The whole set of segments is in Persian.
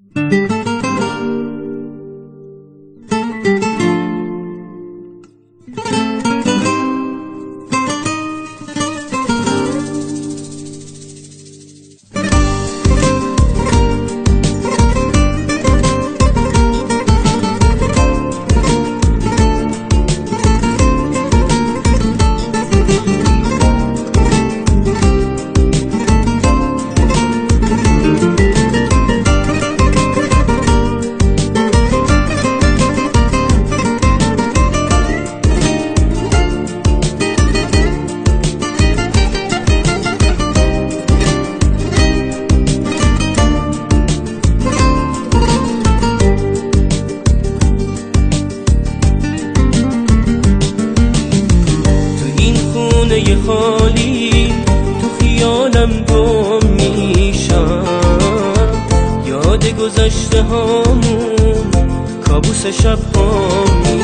خالی تو خیالم گم میشم، یاد گذشته هامون کابوس شب ها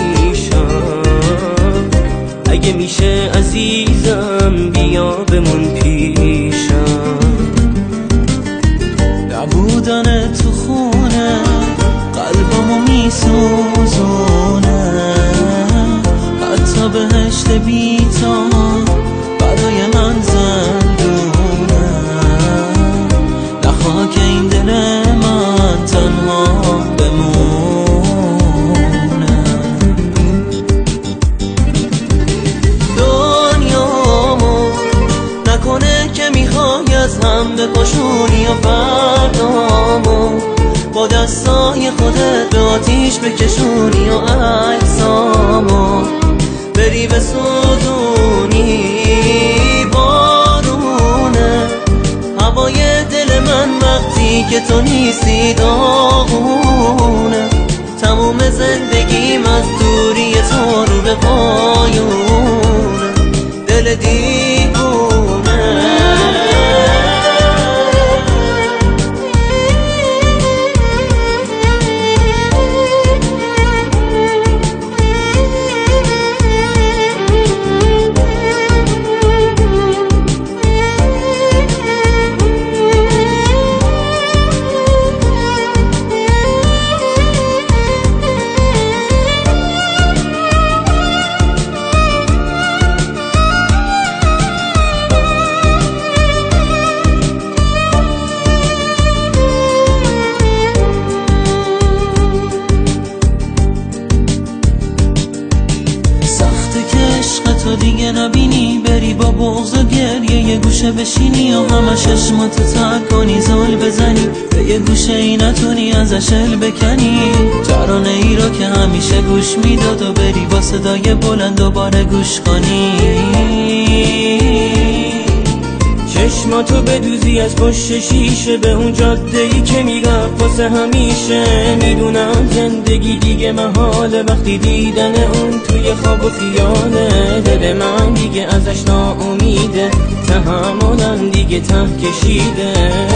میشم. اگه میشه عزیزم بیا بمون پیشم. نبودن تو خونه قلبمو میسوزونه، حتی بهشت بی‌تا برای من زندونه. نخواه که این دل من تنها بمونه. دنیامو نکنه که میخوای از هم بپاشونی و فردامو با دستای خودت به آتیش بکشونی و عکسامو بری بسوزونی. بارونه هوای دل من وقتی که تو نیستی داغونه. تموم زندگیم از دوری تو رو به پایونه. دل دیوونه تو دیگه نبینی، بری با بغض و گریه یه گوشه بشینی و همه چشماتو ترک کنی، زل بزنی به یه گوشه ای نتونی ازش ال بکنی. ترانه ای رو که همیشه گوش میداد و بری با صدای بلند دوباره گوش کنی. چشماتو بدوزی از پشت شیشه به اون جاده ای که میرفت واسه همیشه. میدونم زندگی دیگه محاله وقتی دیدن اون توی خواب و خیاله. دل من دیگه ازش ناامیده، تحملم دیگه ته کشیده.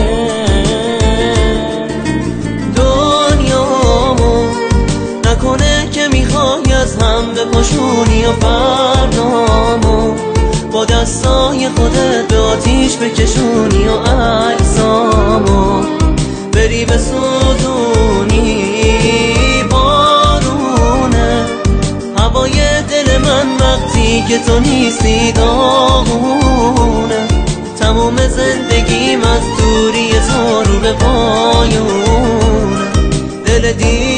دنیامو نکنه که میخوای از هم بپاشونی و فردامو با دستای خودت به آتیش بکشونی و عکسامو بری بسوزونی. بارونه هوای دل من وقتی که تو نیستی داغونه. تموم زندگیم از دوری تو رو به پایونه. دل